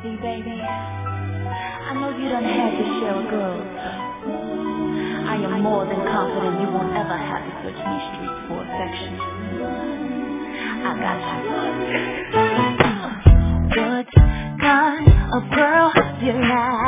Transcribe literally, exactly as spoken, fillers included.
See, baby, I know you done had your share of girls. I am more than confident you won't ever have to search these streets for affection. I got you. What kind of girl you like?